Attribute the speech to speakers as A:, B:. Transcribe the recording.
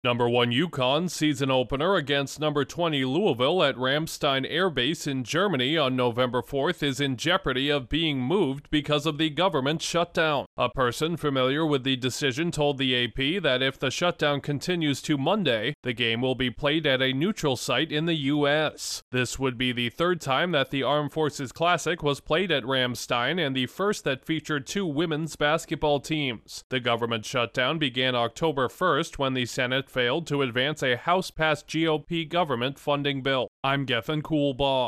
A: Number 1 UConn season opener against number 20 Louisville at Ramstein Air Base in Germany on November 4th is in jeopardy of being moved because of the government shutdown. A person familiar with the decision told the AP that if the shutdown continues to Monday, the game will be played at a neutral site in the U.S. This would be the third time that the Armed Forces Classic was played at Ramstein and the first that featured two women's basketball teams. The government shutdown began October 1st when the Senate failed to advance a House-passed GOP government funding bill. I'm Gethin Coolbaugh.